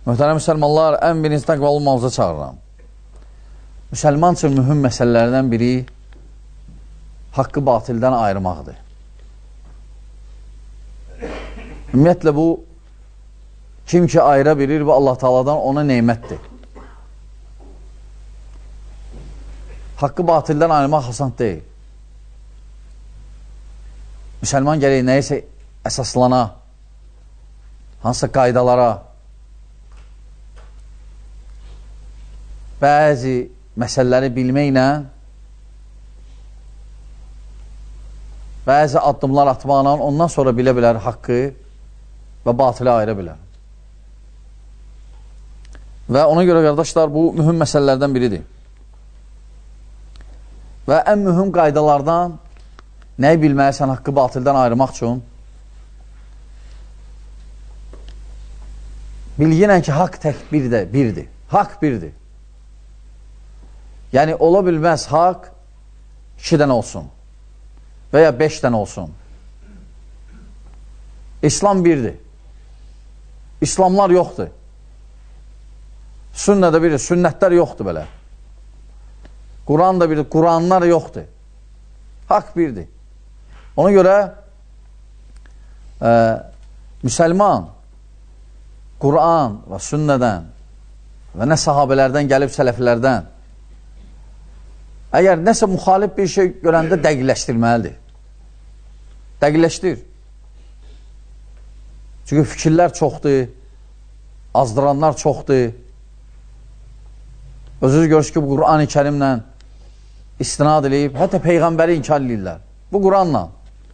Möhtərəm müsəlmanlar, ən birinci təqvalı olmağınıza çağırıram. Müsəlman üçün mühüm məsələlərdən biri haqqı batildən ayırmaqdır. Ümumiyyətlə, bu kim ki ayıra bilir, bu Allah Taala'dan ona neymətdir. Haqqı batildən ayırmaq asan deyil. Müsəlman gərək nəyisə əsaslana, hansısa qaydalara, bəzi məsələləri bilməklə, bəzi addımlar atmaqla ondan sonra bilə bilər haqqı və batilə ayıra bilər. Və ona görə, qardaşlar, bu mühüm məsələlərdən biridir. Və ən mühüm qaydalardan nəyi bilməlisən haqqı batildən ayırmaq üçün? Bilginən ki, haqq tək birdir. Haqq birdir. Yəni, ola bilməz haqq 2 dənə olsun və ya 5 dənə olsun. İslam birdir. İslamlar yoxdur. Sünnədə biri, sünnətlər yoxdur belə. Quran da biri, Quranlar yoxdur. Haqq birdir. Ona görə müsəlman Quran və sünnədən və nə sahabələrdən gəlib sələflərdən əgər nəsə müxalif bir şey görəndə dəqiqləşdirməlidir. Dəqiqləşdir. Çünki fikirlər çoxdur, azdıranlar çoxdur. Özünüz görürsünüz ki, bu Quran-ı Kərimlə istinad edib, hətta Peyğəmbəri inkar edirlər. Bu Quranla.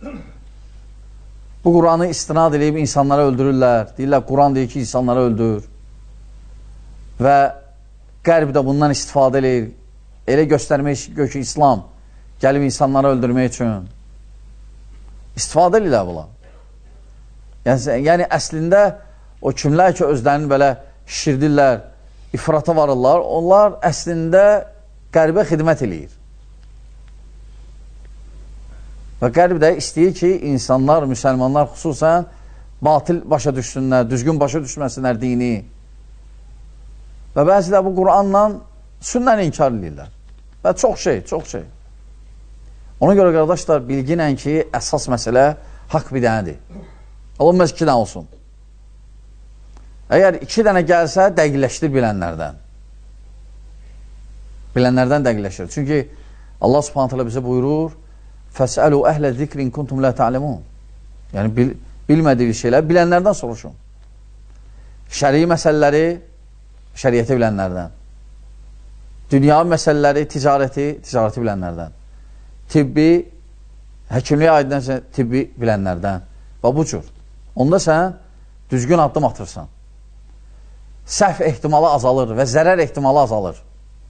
Bu Quranı istinad edib insanları öldürürlər. Deyirlər, Quran deyir ki, insanları öldür. Və qərb də bundan istifadə edir. Elə göstərmək ki, İslam gəlib insanları öldürmək üçün istifadə edirlər bunlar. Yəni, əslində o kimlər ki, özlərini belə şişirdirlər, ifrata varırlar, onlar əslində qərbə xidmət edir. Və qərb də istəyir ki, insanlar, müsəlmanlar xüsusən batil başa düşsünlər, düzgün başa düşməsinlər dini. Və bəzilə bu Quranla sünnəni inkar edirlər. Və çox şey. Ona görə, qardaşlar, bilginən ki, əsas məsələ haqq bir dənədir. Olmaz 2 dənə olsun. Əgər 2 dənə gəlsə, dəqiqləşdir bilənlərdən. Bilənlərdən dəqiqləşdir. Çünki Allah Subhanahu taala bizə buyurur, Fəsəlu əhlə zikrin kuntum la ta'lemun. Yəni, bilmədiyiniz şeylər bilənlərdən soruşun. Şərii məsələləri şəriyyəti bilənlərdən. Dünya məsələləri, ticarəti bilənlərdən. Tibbi, həkimliyə aiddən tibbi bilənlərdən. Və bu cür. Onda sən düzgün addım atırsan. Səhv ehtimalı azalır və zərər ehtimalı azalır.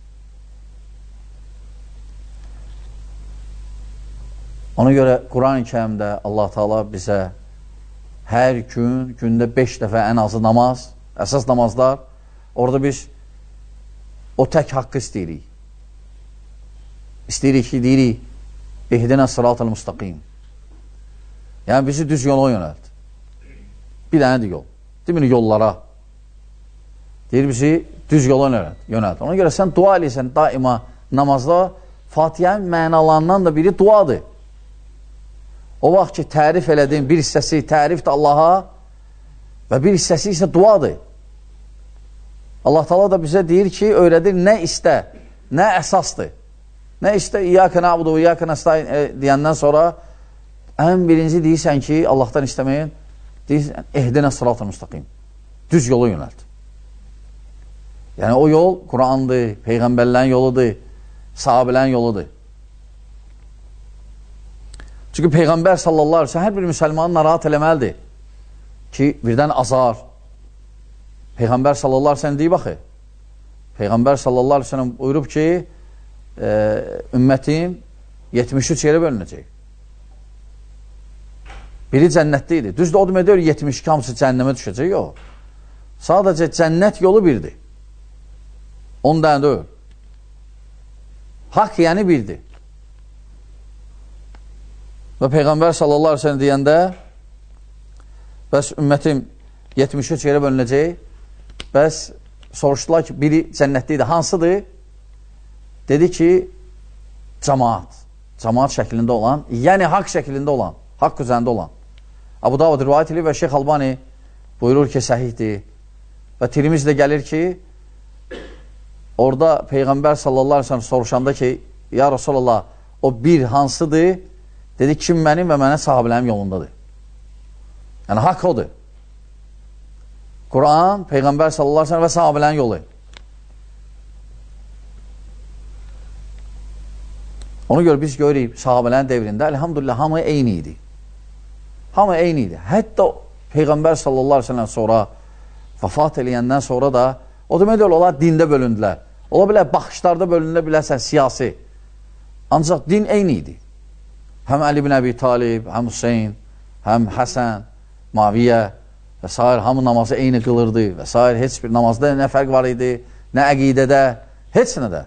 Ona görə Quran-ı Kərimdə Allah Taala bizə hər gün, gündə 5 dəfə ən azı namaz, əsas namazlar, orada biz o tək haqqı istəyirik. İstəyirik ki, deyirik, İhdinə sıratal müstəqim. Yəni, bizi düz yola yönəlt. Bir dənədir yol. Demir yollara. Deyir, bizi düz yola yönəlt. Ona görə sən dua eləyirsən daima namazda, Fatihənin mənalarından da biri duadır. O vaxt ki, tərif elədin, bir hissəsi tərifdir Allaha və bir hissəsi isə duadır. Allah Taala da bizə deyir ki, öyrədir, nə istə, nə əsasdır. Nə istə, İyyəkə na'budu və İyyəkə nəstəin deyəndən sonra ən birinci deyirsən ki, Allahdan istəməyin, deyirsən, İhdinə sıratal müstəqim. Düz yola yönəlt. Yəni, o yol Qurandır, Peyğəmbərlərin yoludur, sahabələrin yoludur. Çünki Peyğəmbər sallallahu aleyhi ve sellem hər bir müsəlmanı narahat eləməlidir ki, birdən azar. Peyğəmbər sallallahu aleyhi ve sellem deyib baxı. Peyğəmbər sallallahu aleyhi ve sellem buyurub ki, ümmətim 73 yerə bölünəcək. Biri cənnətdə idi. Düzdür, o demək deyir, 72 hamısı cənnəmə düşəcək, yox. Sadəcə cənnət yolu birdir. 10 dənə deyil. Haqq yəni birdir. Və Peyğəmbər sallallahu aleyhi ve sellem deyəndə bəs ümmətim 73 yerə bölünəcək. Bəs soruşdular ki, biri cənnətdə idi, hansıdır? Dedi ki, cəmaat. Cəmaat şəklində olan, yəni haqq şəklində olan, haqq üzərində olan. Abu Davud rivayət edir və Şeyx Albani buyurur ki, səhihdir. Və Tirmizdə gəlir ki, orada Peyğəmbər sallallahu aleyhi ve sellem soruşanda ki, ya Rasulallah, o bir hansıdır? Dedi, kim mənim və mənə sahabələrim yolundadır. Yəni, haqq odur. Quran, Peyğəmbər sallallahu aleyhi ve sellem və sahabələrin yolu. Ona görə biz görürük, sahabələrin devrində, elhamdülillah, hamı eyni idi. Hamı eyni idi. Hətta Peyğəmbər sallallahu aleyhi ve sellem sonra, vəfat eləyəndən sonra da, o demək deyil, onlar dində bölündülər. Ola bilər, baxışlarda bölündə bilərsən, siyasi. Ancaq din eyni idi. Həm Əli ibn Əbi Talib, həm Hüseyin, həm Həsən, Maviyyə və s. hamı namazı eyni qılırdı və s. Heç bir namazda nə fərq var idi, nə əqidədə, heç nədə.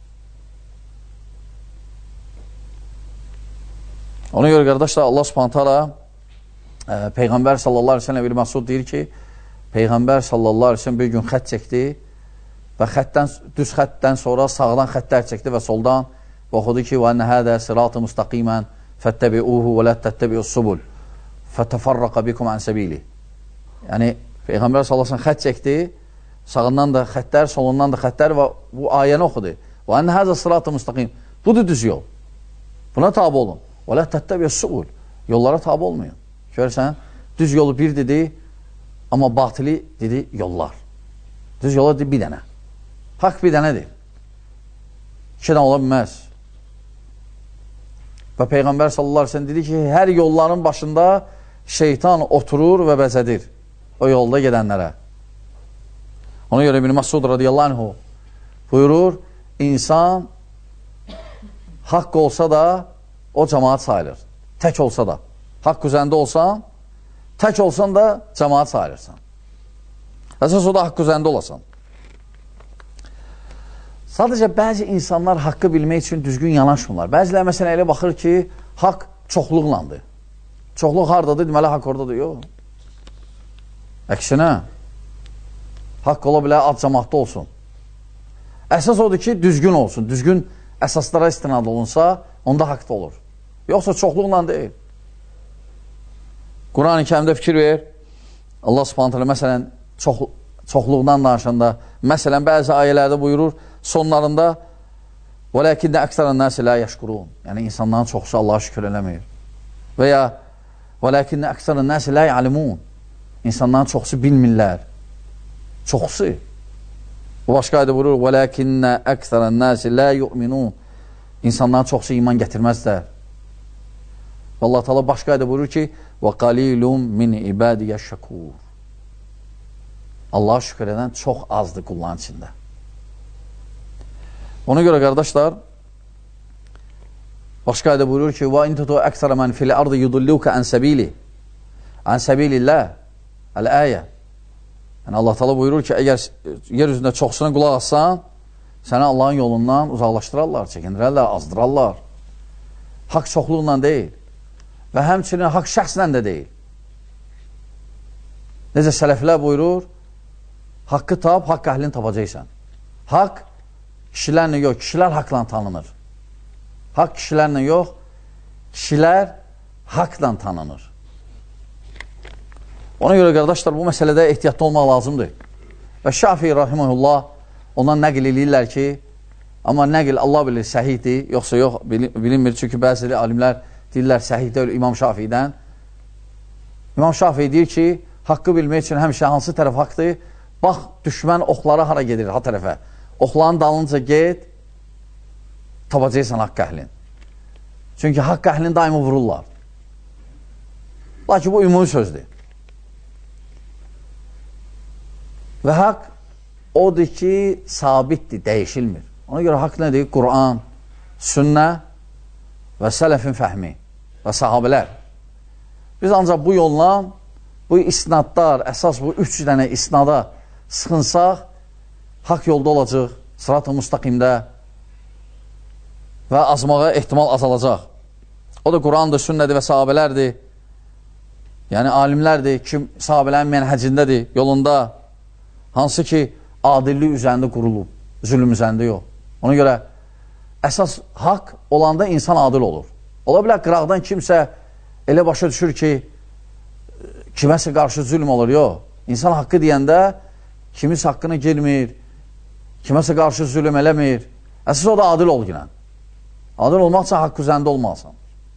Ona görə qardaşlar, Allah subhanət hala Peyğəmbər sallallahu aleyhi ve sellem bir Məsud deyir ki, Peyğəmbər sallallahu aleyhi ve sellem bir gün xət çəkdi və düz xətdən sonra sağdan xəttlər çəkdi və soldan və oxudu ki, وَأَنَّ هَذَا صِرَاطٌ مُسْتَقِيمًا فَاتَّبِعُوهُ وَلَا تَتَّبِعُوا السُّبُلَ فَتَفَرَّقَ بِكُمْ عَنْ سَبِيلِهِ. Yəni, Peyğəmbər sallallahu aleyhi ve sellem xət çəkdi, sağından da xəttlər, solundan da xəttlər və bu ayəni oxudu. وَأَنَّ هَذَا صِرَاطٌ مُسْتَقِيمًا. Budur düz yol. Buna tabi olun. وَلَا تَتَّبِعُوا السُّبُلَ. Yollara tabi olmayın. Görürsən, düz yolu bir dedi, amma batili dedi yollar. Düz yola dedi bir dənə. Haqq bir dənədir. İki dənə ola bilməz. Və Peyğəmbər sallallahu aleyhi ve sellem dedi ki, hər yolların başında şeytan oturur və bəzədir o yolda gedənlərə. Ona görə İbn Məsud radiyallahu anhu buyurur, insan haqq olsa da o cəmaat sayılır. Tək olsa da. Haqq üzərində olsan, tək olsan da cəmaat sayılırsan. Əsas o da haqq üzərində olasan. Sadəcə, bəzi insanlar haqqı bilmək üçün düzgün yanaşmırlar. Bəzilər məsələn elə baxır ki, haqq çoxluqlandır. Çoxluq haradadır, deməli haqq oradadır. Yox. Əksinə, haqq ola bilər, ad cəmaatda olsun. Əsas odur ki, düzgün olsun. Düzgün əsaslara istinad olunsa, onda haqq da olur. Yoxsa çoxluqla deyil. Quran-ı Kərimdə fikir ver. Allah subhanət hələ məsələn çoxluqdan danışanda, məsələn bəzi ayələrdə buyurur, sonlarında وَلَكِنَّ أَكْثَرَ النَّاسِ لَا يَشْكُرُونَ. Yəni insanların çoxusu Allaha şükür eləmir. Və ya وَلَكِنَّ أَكْثَرَ النَّاسِ لَا يَعْلِمُونَ. İnsanların çoxusu bilmirlər. Çoxusu. Bu başqa ayədə buyurur وَلَكِنَّ أَكْثَرَ النَّاسِ لَا يُؤْمِنُونَ. İnsanların çoxusu iman gətirməzlər. Və Allah Teala başqa ayədə buyurur ki وَقَلِيلٌ مِنْ عِبَادِيَ الشَّكُورِ. Allaha şükür edən çox azdır qulların içində. Ona görə qardaşlar, başqa ayədə buyurur ki وَاِنْ تُتُوا أَكْثَرَ مَنْ فِي الْأَرْضِ يُضُلُّوكَ عَنْ سَبِيلِ اللّٰهِ Əl-əyə. Yəni Allah Teala buyurur ki, əgər yer üzündə çoxsuna qulaq assan, səni Allahın yolundan uzaqlaşdırarlar, çəkindirərlər, azdırarlar. Haqq çoxluqla deyil. Və həmçinin haqq şəxslə də deyil. Necə sələflər buyurur, haqqı tap, haqq əhlini tapacaqsan. Haqq kişilərlə yox, kişilər haqla tanınır. Haqq kişilərlə yox, kişilər haqla tanınır. Ona görə qardaşlar, bu məsələdə ehtiyatlı olmaq lazımdır. Və Şafii rahiməhullah ondan nəql eləyirlər ki, amma nəql Allah bilir səhihdir, yoxsa yox, bilinmir. Çünki bəzi alimlər deyirlər səhih deyil İmam Şafiidən. İmam Şafii deyir ki, haqqı bilmək üçün həmişə hansı tərəf haqdır? Bax, düşmən oxlara hara gedir, ha tərəfə. Oxların dalınca get, tapacaqsan haqq əhlin. Çünki haqq əhlini daimi vururlar. Lakin bu ümumi sözdür. Və haqq odur ki, sabitdir, dəyişilmir. Ona görə haqq nədir? Quran, sünnə və sələfin fəhmi və sahabələr. Biz ancaq bu yolla, bu isnadlar, əsas bu 3 dənə isnada sıxınsaq, haqq yolda olacaq, sırat-ı müstəqimdə və azmağa ehtimal azalacaq. O da Qurandır, sünnədir və sahabələrdir. Yəni, alimlərdir, kim sahabələrin mənhəcindədir, yolunda. hansı ki, adillik üzərində qurulub, zülm üzərində yox. Ona görə, əsas haqq olanda insan adil olur. Ola bilər, qıraqdan kimsə elə başa düşür ki, kiməsə qarşı zülm olur, yox. İnsan haqqı deyəndə, kimis haqqını girmir, kiməsə qarşı zülm eləmir. Əsas o da adil ol ginən. Adil olmaq üçün haqq üzərində olmalısan.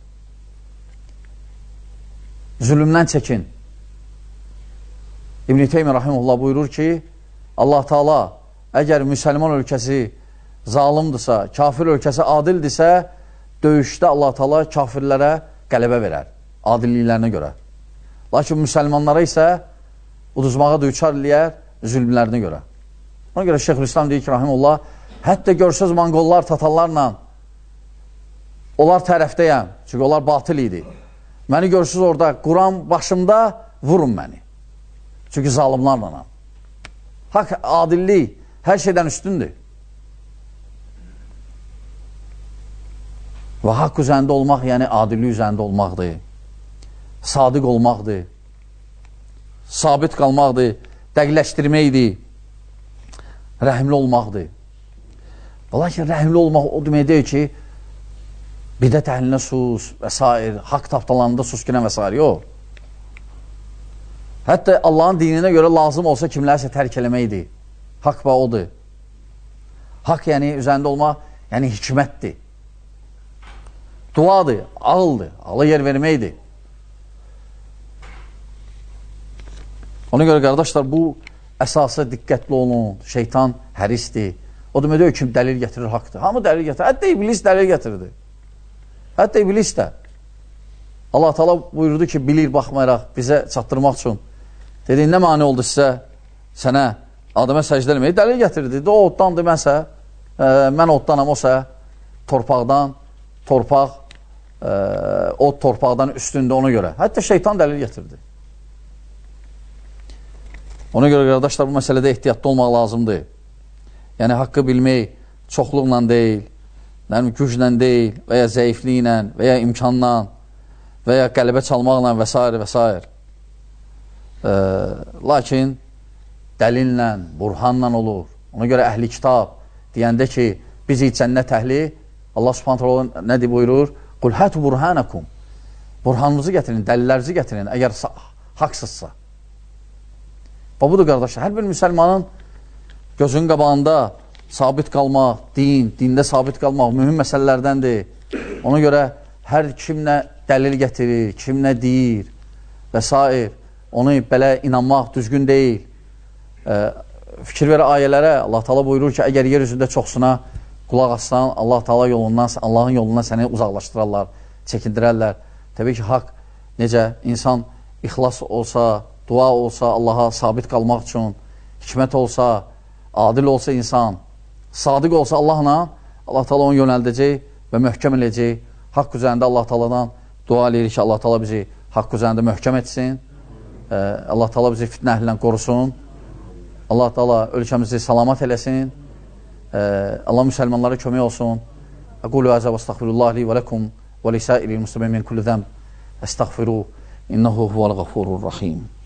Zülmdən çəkin. İbn-i Teymiyyə rahimehullah buyurur ki, Allah Taala əgər müsəlman ölkəsi zalimdirsə, kafir ölkəsi adildirsə, döyüşdə Allah Taala kafirlərə qələbə verər, adilliklərinə görə. Lakin müsəlmanlara isə uduzmağa düçar eləyər zülmlərinə görə. Ona görə Şeyxülislam deyir ki, rahimehullah, hətta görsəz Monqollar, Tatarlarla onlar tərəfdəyəm, çünki onlar batıl idi. Məni görsüz orada, Quran başımda, vurun məni. Çünki zalimlarla. Haqq, adillik hər şeydən üstündür. Və haqq üzərində olmaq, yəni adillik üzərində olmaqdır. Sadiq olmaqdır. Sabit qalmaqdır. Dəqiqləşdirməkdir. Rəhimli olmaqdır. Lakin rəhimli olmaq o demək deyil ki, bidət əhlinə sus və s. haqq tapdalarında sus günə və s. yox. Hətta Allahın dininə görə lazım olsa kimlərsə tərk eləməkdir. Haqq və odur. Haqq yəni üzərində olmaq, yəni hikmətdir. Duadır, ağıldır, ağla yer verməkdir. Ona görə qardaşlar, bu əsası diqqətli olun, şeytan hərisdir. O demək deyil ki, dəlil gətirir, haqdır. Hamı dəlil gətirir, hətta iblis dəlil gətirirdi. Hətta iblis də. Allah Taala buyurdu ki, bilir, baxmayaraq bizə çatdırmaq üçün. Dedi, nə mani oldu sizə, sənə, Adəmə səcdə eləməyi, dəlil gətirdi. O oddandır, mən oddanam, o sə torpaqdan, torpaq, od torpaqdan üstündə ona görə. Hətta şeytan dəlil gətirdi. Ona görə, qardaşlar, bu məsələdə ehtiyatlı olmaq lazımdır. Yəni, haqqı bilmək çoxluqla deyil, güclə deyil, və ya zəifliklə, və ya imkanla, və ya qələbə çalmaqla və s. və s. Lakin dəlillə, burhanla olur. Ona görə əhli kitab deyəndə ki, bizi cənnət əhli, Allah subhanətə nə deyib buyurur? Qul hətu burhanakum. Burhanınızı gətirin, dəlillərinizi gətirin, əgər haqsızsa. Və budur, qardaşlar, hər bir müsəlmanın gözünün qabağında sabit qalmaq, dində sabit qalmaq mühüm məsələlərdəndir. Ona görə hər kim nə dəlil gətirir, kim nə deyir və s. onu belə inanmaq düzgün deyil. Fikir verə ayələrə Allah Taala buyurur ki, əgər yer üzündə çoxsuna qulaq assan, Allah Taala yolundan, Allahın yolundan səni uzaqlaşdırarlar, çəkindirərlər. Təbii ki, haqq necə insan ixlas olsa, dua olsa, Allaha sabit qalmaq üçün, hikmət olsa, adil olsa insan, sadiq olsa Allahla, Allah Taala onu yönəldəcək və möhkəm eləyəcək. Haqq üzərində Allah Taaladan dua eləyirik ki, Allah Taala bizi haqq üzərində möhkəm etsin. Allah Taala bizi fitnə əhlindən qorusun. Allah Taala ölkəmizi salamat eləsin. Allah müsəlmanlara kömək olsun. Aqulu həzə və estəğfirullah li və ləkum və lisairil muslimin min kulli zəmb. Estəğfiru innehu huvəl ğafurur rahim.